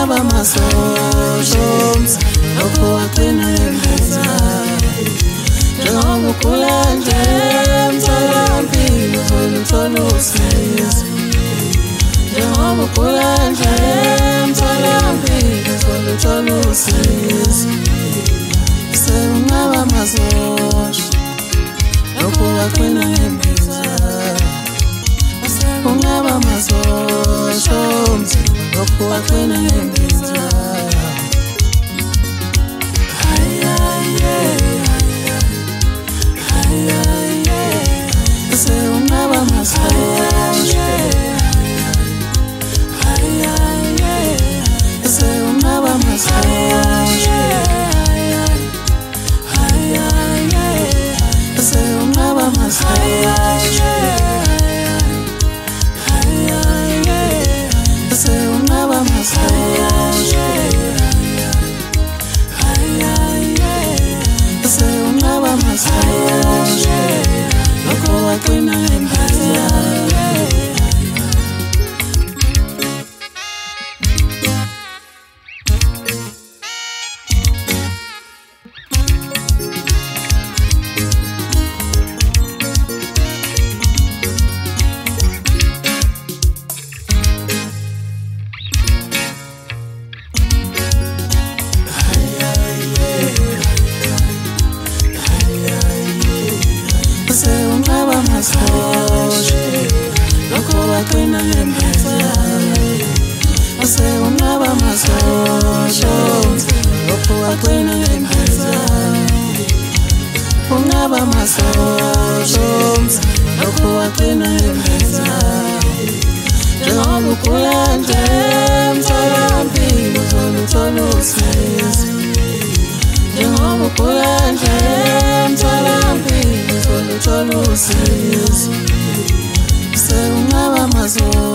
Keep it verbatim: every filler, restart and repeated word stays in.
ungaba masosha lokho wagcina empeza njengoba ugula nje emtholampilo uzoluthola usizo njengoba ugula nje emtholampilo uzoluthola usizo ungaba masosha lokho wagcina empeza ungaba masosha lokho wagcina empeza ungaba masosha ungaba masosha ungaba masosha ungaba masosha ungaba masosha lokho wagcina empeza ungaba masosha lokho wagcina empeza ungaba masosha lokho wagcina empeza ungaba masosha lokho wagcina empeza njengoba ugula nje emtholampilo uzoluthola usizo njengoba ugula nje emtholampilo uzoluthola usizo ungaba masosha